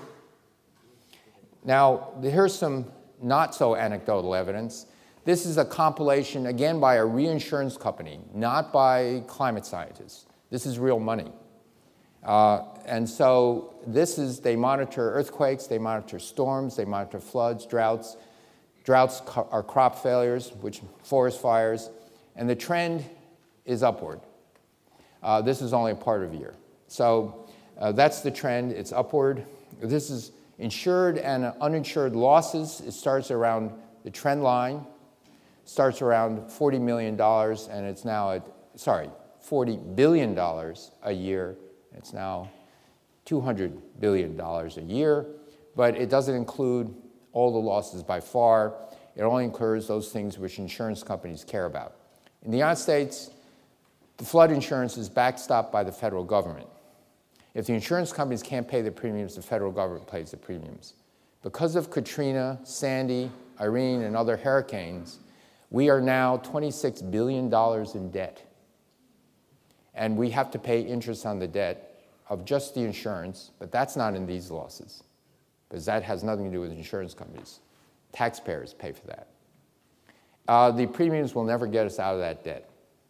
Now, here's some not-so-anecdotal evidence. This is a compilation, again, by a reinsurance company, not by climate scientists. This is real money. And so they monitor earthquakes, they monitor storms, they monitor floods, droughts. Droughts are crop failures, which forest fires, and the trend is upward. This is only a part of a year. So that's the trend, it's upward. This is insured and uninsured losses. It starts around the trend line, starts around $40 million, and it's now at, $40 billion a year. It's now $200 billion a year, but it doesn't include all the losses by far. It only incurs those things which insurance companies care about. In the United States, the flood insurance is backstopped by the federal government. If the insurance companies can't pay the premiums, the federal government pays the premiums. Because of Katrina, Sandy, Irene, and other hurricanes, we are now $26 billion in debt. And we have to pay interest on the debt of just the insurance, but that's not in these losses, because that has nothing to do with insurance companies. Taxpayers pay for that. The premiums will never get us out of that debt.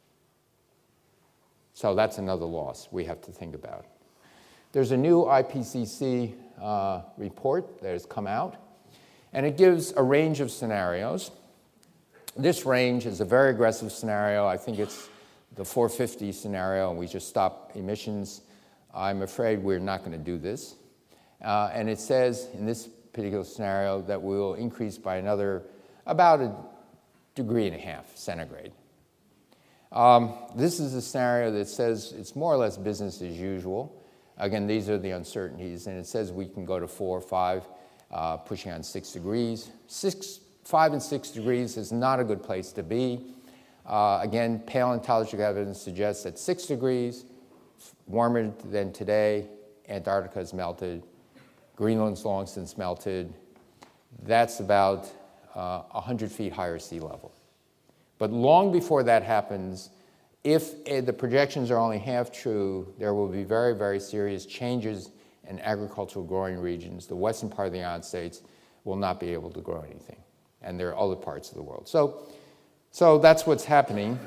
So that's another loss we have to think about. There's a new IPCC report that has come out, and it gives a range of scenarios. This range is a very aggressive scenario. I think it's the 450 scenario, and we just stop emissions. I'm afraid we're not going to do this. And it says in this particular scenario that we will increase by about 1.5 degrees centigrade. This is a scenario that says it's more or less business as usual. Again, these are the uncertainties, and it says we can go to 4 or 5, pushing on 6 degrees. 5 and 6 degrees is not a good place to be. Again, paleontological evidence suggests that 6 degrees, warmer than today, Antarctica is melted, Greenland's long since melted. That's about 100 feet higher sea level. But long before that happens, if the projections are only half true, there will be very, very serious changes in agricultural growing regions. The western part of the United States will not be able to grow anything, and there are other parts of the world. So that's what's happening.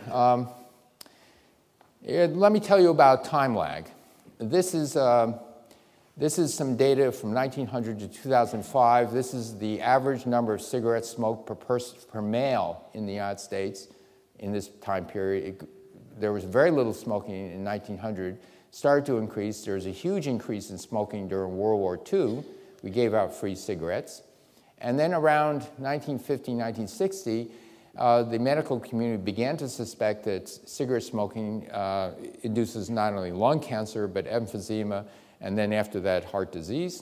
Let me tell you about time lag. This is some data from 1900 to 2005. This is the average number of cigarettes smoked per male in the United States in this time period. There was very little smoking in 1900, started to increase. There was a huge increase in smoking during World War II. We gave out free cigarettes. And then around 1950, 1960, the medical community began to suspect that cigarette smoking induces not only lung cancer, but emphysema, and then after that, heart disease.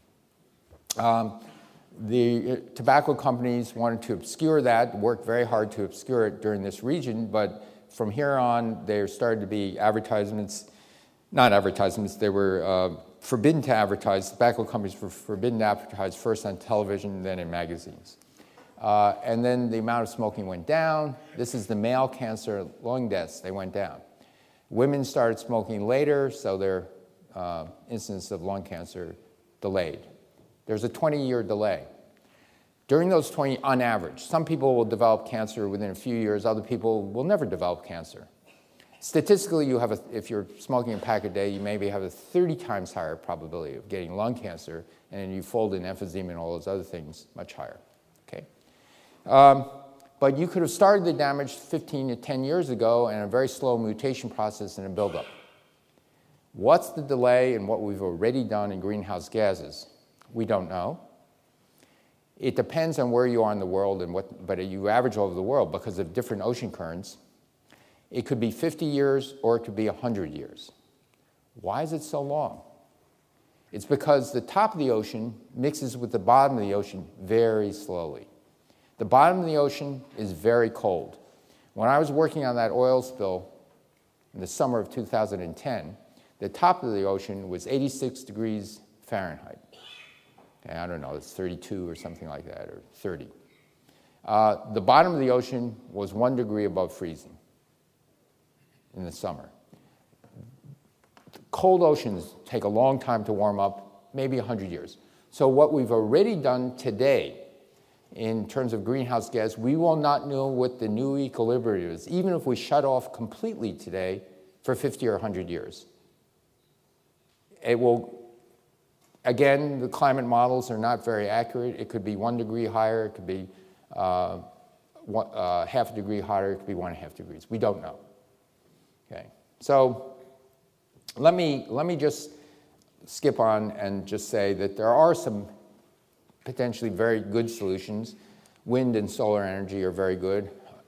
The tobacco companies wanted to obscure that, worked very hard to obscure it during this region, but from here on, there started to be advertisements, not advertisements, they were forbidden to advertise. Tobacco companies were forbidden to advertise first on television, then in magazines. And then the amount of smoking went down. This is the male cancer lung deaths, they went down. Women started smoking later, so their incidence of lung cancer delayed. There's a 20-year delay. During those 20, on average, some people will develop cancer within a few years, other people will never develop cancer. Statistically, if you're smoking a pack a day, you maybe have a 30 times higher probability of getting lung cancer, and then you fold in emphysema and all those other things, much higher. Okay? But you could have started the damage 15 to 10 years ago and a very slow mutation process and a buildup. What's the delay in what we've already done in greenhouse gases? We don't know. It depends on where you are in the world, but you average over the world because of different ocean currents. It could be 50 years or it could be 100 years. Why is it so long? It's because the top of the ocean mixes with the bottom of the ocean very slowly. The bottom of the ocean is very cold. When I was working on that oil spill in the summer of 2010, the top of the ocean was 86 degrees Fahrenheit. Okay, I don't know, it's 32 or something like that, or 30. The bottom of the ocean was 1 degree above freezing in the summer. Cold oceans take a long time to warm up, maybe 100 years. So what we've already done today in terms of greenhouse gas, we will not know what the new equilibrium is, even if we shut off completely today for 50 or 100 years. It will, again, the climate models are not very accurate. It could be 1 degree higher, it could be half a degree hotter, it could be 1.5 degrees. We don't know. Okay, so let me just skip on and just say that there are some potentially very good solutions. Wind and solar energy are very good.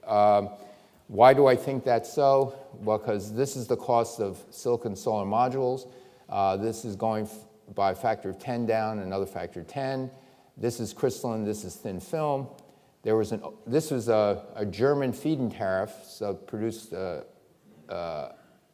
Why do I think that's so? Well, because this is the cost of silicon solar modules. This is going by a factor of 10 down, another factor of 10. This is crystalline, this is thin film. This was a German feed-in tariff, so it produced an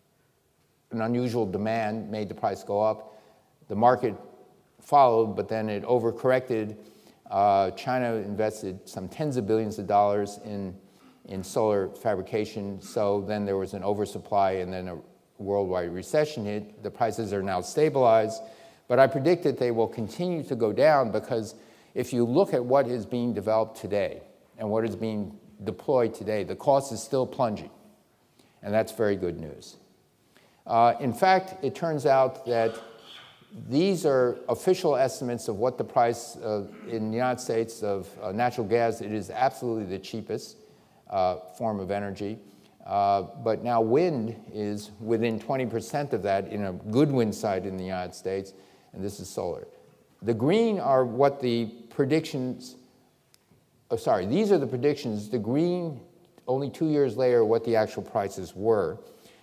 unusual demand, made the price go up. The market followed, but then it overcorrected. China invested some tens of billions of dollars in solar fabrication, so then there was an oversupply and then a worldwide recession hit. The prices are now stabilized, but I predict that they will continue to go down because if you look at what is being developed today and what is being deployed today, the cost is still plunging, and that's very good news. In fact, it turns out that these are official estimates of what the price in the United States of natural gas. It is absolutely the cheapest form of energy. But now wind is within 20% of that in a good wind site in the United States, and this is solar. The green are what the predictions, these are the predictions. The green, only 2 years later, what the actual prices were.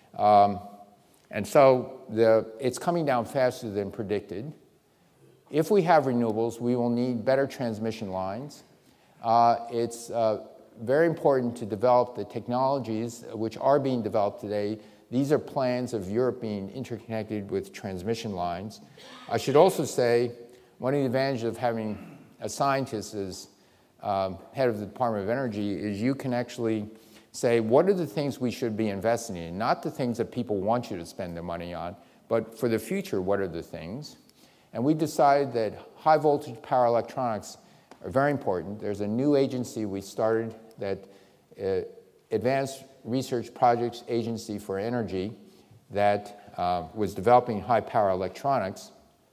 And so it's coming down faster than predicted. If we have renewables, we will need better transmission lines. It's very important to develop the technologies which are being developed today. These are plans of Europe being interconnected with transmission lines. I should also say one of the advantages of having a scientist as head of the Department of Energy is you can actually say, what are the things we should be investing in? Not the things that people want you to spend their money on, but for the future, what are the things? And we decided that high voltage power electronics are very important. There's a new agency we started, that Advanced Research Projects Agency for Energy, that was developing high power electronics.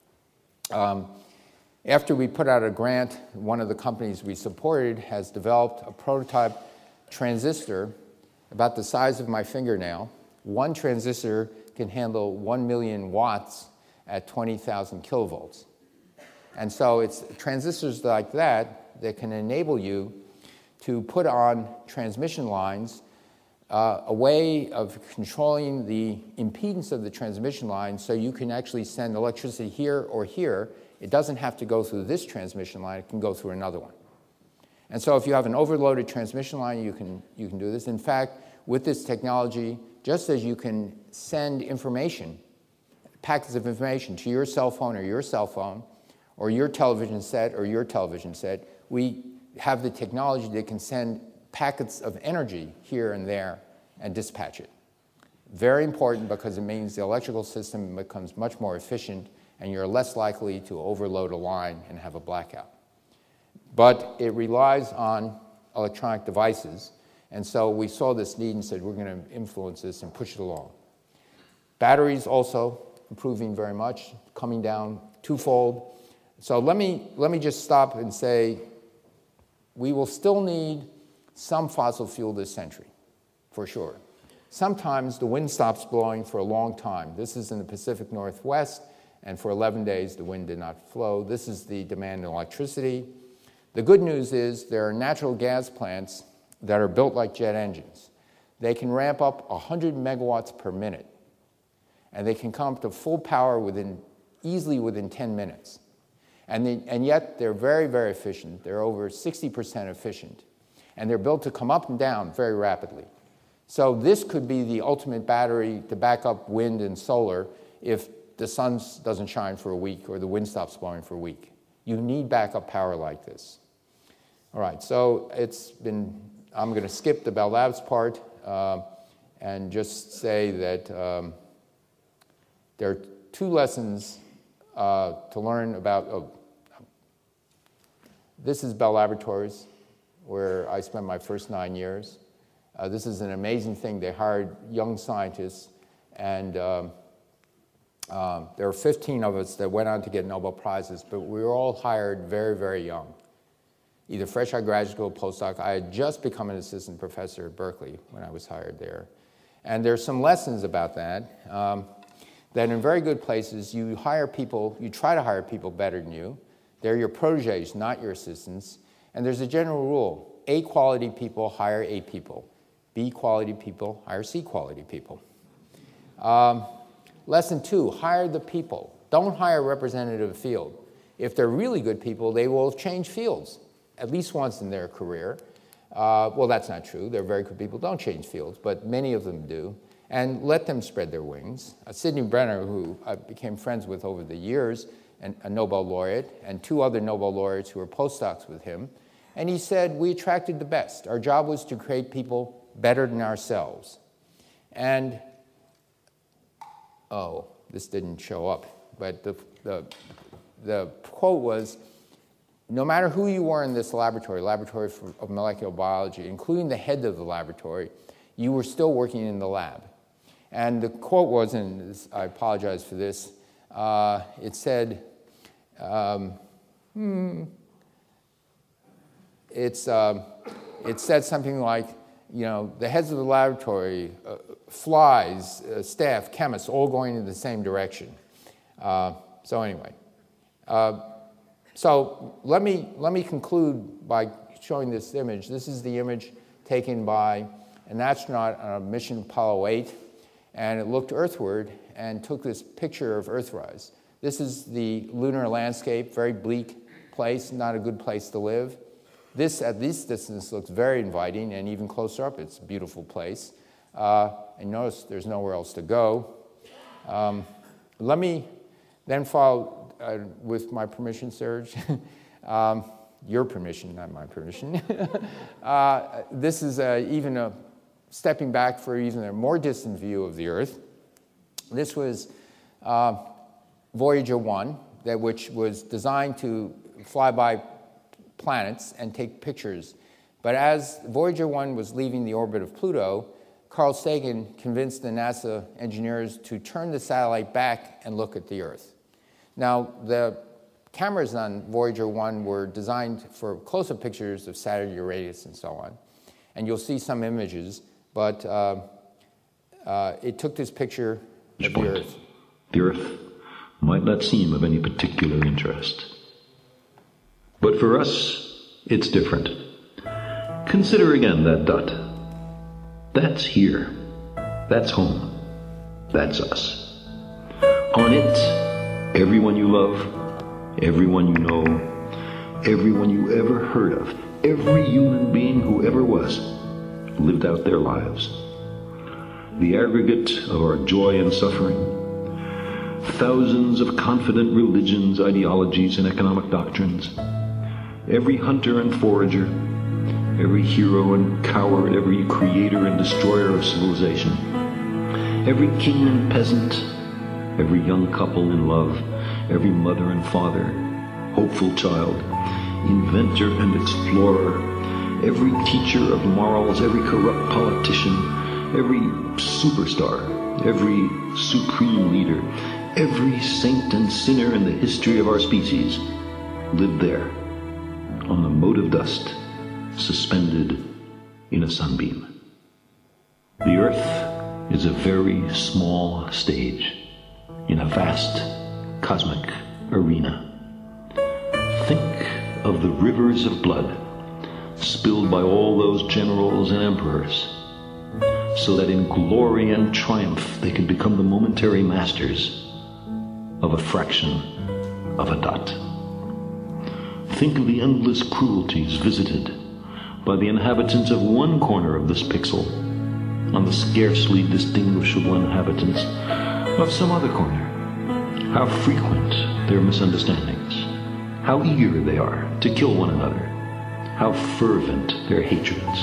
After we put out a grant, one of the companies we supported has developed a prototype transistor about the size of my fingernail. One transistor can handle 1 million watts at 20,000 kilovolts. And so it's transistors like that that can enable you to put on transmission lines a way of controlling the impedance of the transmission line so you can actually send electricity here or here. It doesn't have to go through this transmission line, it can go through another one. And so if you have an overloaded transmission line, you can do this. In fact, with this technology, just as you can send information, packets of information to your cell phone or your cell phone, or your television set or your television set, we have the technology that can send packets of energy here and there and dispatch it. Very important because it means the electrical system becomes much more efficient and you're less likely to overload a line and have a blackout. But it relies on electronic devices, and so we saw this need and said we're going to influence this and push it along. Batteries also improving very much, coming down twofold. So let me just stop and say we will still need some fossil fuel this century, for sure. Sometimes the wind stops blowing for a long time. This is in the Pacific Northwest, and for 11 days the wind did not flow. This is the demand in electricity. The good news is there are natural gas plants that are built like jet engines. They can ramp up 100 megawatts per minute, and they can come up to full power within easily within 10 minutes. And yet they're very, very efficient. They're over 60% efficient. And they're built to come up and down very rapidly. So this could be the ultimate battery to back up wind and solar if the sun doesn't shine for a week or the wind stops blowing for a week. You need backup power like this. All right, so I'm going to skip the Bell Labs part and just say that there are 2 lessons to learn about. This is Bell Laboratories, where I spent my first 9 years. This is an amazing thing. They hired young scientists, and there were 15 of us that went on to get Nobel Prizes, but we were all hired very, very young, either fresh out of graduate school, postdoc. I had just become an assistant professor at Berkeley when I was hired there. And there's some lessons about that, that in very good places, you try to hire people better than you. They're your protégés, not your assistants. And there's a general rule. A quality people hire A people. B quality people hire C quality people. Lesson 2, hire the people. Don't hire a representative field. If they're really good people, they will change fields at least once in their career. Well, that's not true. They're very good people, don't change fields, but many of them do. And let them spread their wings. Sidney Brenner, who I became friends with over the years, a Nobel laureate, and 2 other Nobel laureates who were postdocs with him, and he said, we attracted the best. Our job was to create people better than ourselves. And, this didn't show up, but the quote was, no matter who you were in this laboratory of molecular biology, including the head of the laboratory, you were still working in the lab. And the quote was, and I apologize for this, it said, it said something like, the heads of the laboratory, flies, staff, chemists, all going in the same direction. So anyway, so let me conclude by showing this image. This is the image taken by an astronaut on a mission Apollo 8, and it looked earthward and took this picture of Earthrise. This is the lunar landscape, very bleak place, not a good place to live. This, at this distance, looks very inviting, and even closer up, it's a beautiful place. And notice there's nowhere else to go. Let me then follow, with my permission, Serge, your permission, not my permission. This is even a stepping back for even a more distant view of the Earth. This was Voyager 1, which was designed to fly by planets and take pictures. But as Voyager 1 was leaving the orbit of Pluto, Carl Sagan convinced the NASA engineers to turn the satellite back and look at the Earth. Now, the cameras on Voyager 1 were designed for close-up pictures of Saturn, Uranus, and so on. And you'll see some images, but it took this picture of the Earth. The Earth might not seem of any particular interest. But for us, it's different. Consider again that dot. That's here. That's home. That's us. On it, everyone you love, everyone you know, everyone you ever heard of, every human being who ever was, lived out their lives. The aggregate of our joy and suffering, thousands of confident religions, ideologies, and economic doctrines, every hunter and forager, every hero and coward, every creator and destroyer of civilization, every king and peasant, every young couple in love, every mother and father, hopeful child, inventor and explorer, every teacher of morals, every corrupt politician, every superstar, every supreme leader, every saint and sinner in the history of our species lived there, on the mote of dust, suspended in a sunbeam. The Earth is a very small stage in a vast cosmic arena. Think of the rivers of blood spilled by all those generals and emperors, so that in glory and triumph they could become the momentary masters of a fraction of a dot. Think of the endless cruelties visited by the inhabitants of one corner of this pixel on the scarcely distinguishable inhabitants of some other corner. How frequent their misunderstandings, how eager they are to kill one another, how fervent their hatreds.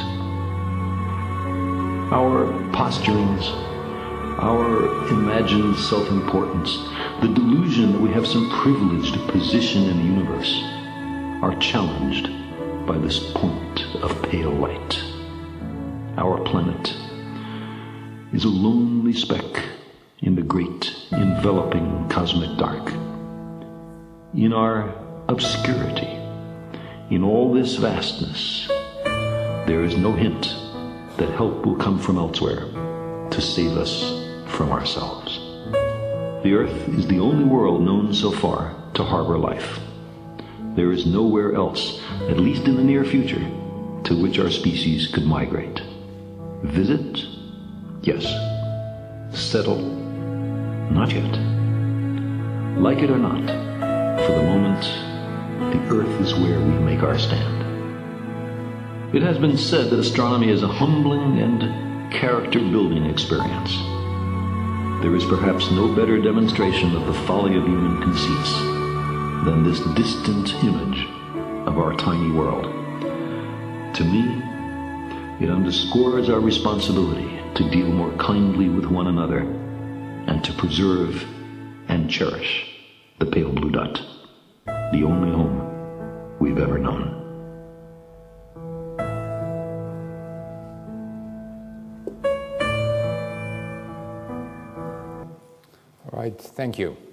Our posturings, our imagined self-importance, the delusion that we have some privileged position in the universe, are challenged by this point of pale light. Our planet is a lonely speck in the great enveloping cosmic dark. In our obscurity, in all this vastness, there is no hint that help will come from elsewhere to save us from ourselves. The Earth is the only world known so far to harbor life. There is nowhere else, at least in the near future, to which our species could migrate. Visit? Yes. Settle? Not yet. Like it or not, for the moment, the Earth is where we make our stand. It has been said that astronomy is a humbling and character-building experience. There is perhaps no better demonstration of the folly of human conceits than this distant image of our tiny world. To me, it underscores our responsibility to deal more kindly with one another and to preserve and cherish the pale blue dot, the only home we've ever known. All right, thank you.